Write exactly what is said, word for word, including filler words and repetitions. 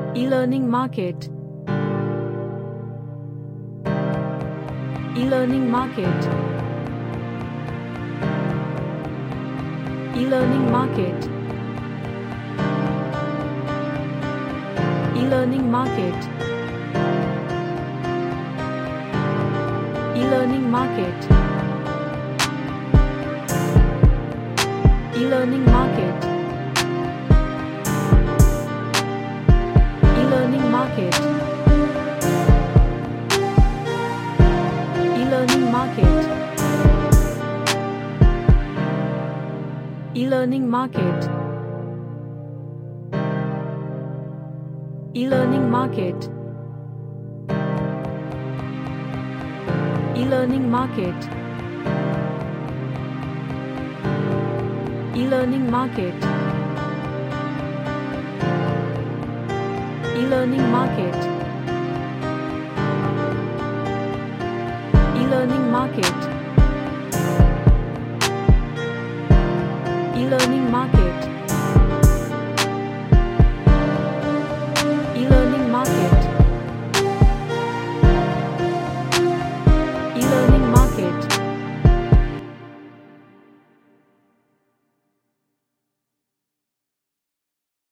E-learning market. E-learning market. E-learning market. E-learning market. E-learning market. E-learning market. E-learning market. E-learning market. E-learning market. E-learning market. E-learning market. E-learning market. E-learning market. E-learning market.